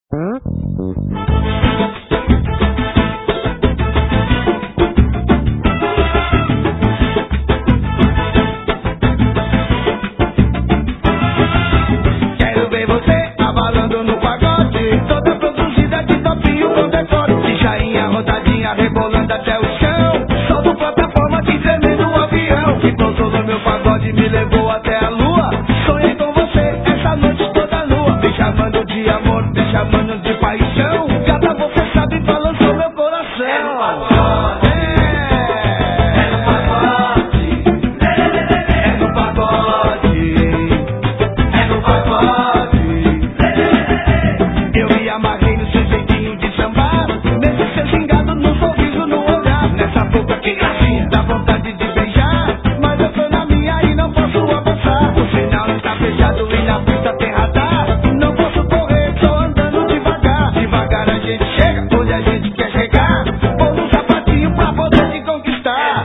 Quero ver você abalando no pagode, toda produzida de topinho com decote, pichainha, rodadinha, rebolando até o chão. Solto plataforma que tremendo um avião, que pousou no meu pagode, me levou até a lua. Sonhei com você essa noite toda nua, me chamando de amor, me chamando de paixão. Gata, você sabe, balançou meu coração. É no pagode, é no pagode, é no pagode, é no pagode. Eu me amarrei no seu jeitinho de sambar, nesse seu gingado, no sorriso, no olhar, nessa boca que gracinha, dá vontade de beijar, mas eu tô na minha e não posso avançar. O sinal está fechado e na pista tem radar, não posso correr, tô andando devagar. Devagar a gente chega, onde a gente quer chegar, pôr um sapatinho pra poder te conquistar.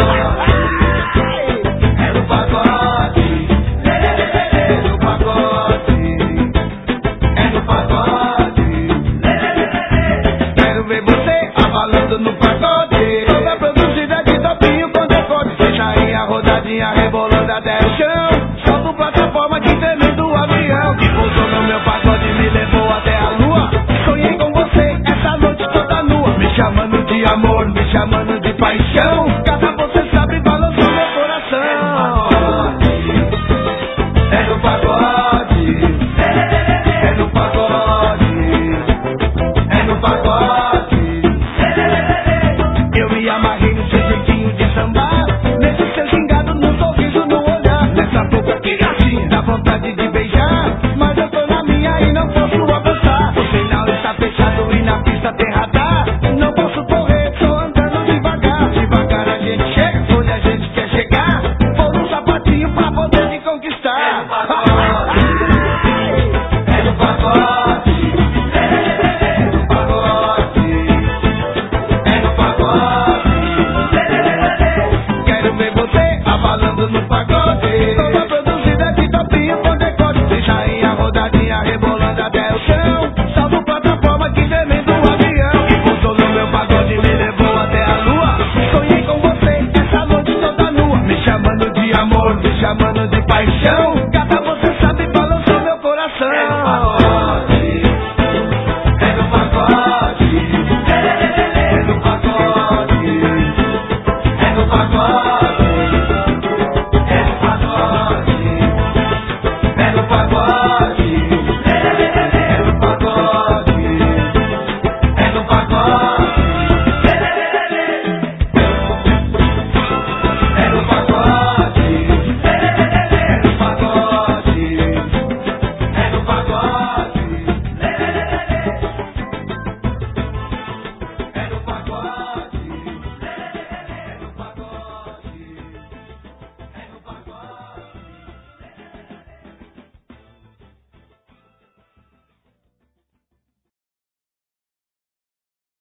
É no pagode, é no pagode, é no pagode. Quero ver você abalando no pagode, toda produzida de topinho com decote, pichainha, rodadinha, rebolando até o chão. Solto plataforma que tremendo o avião, que pousou no meu pagode, me levou até a lua. Sonhei com você essa noite toda nua, me chamando de amor, me chamando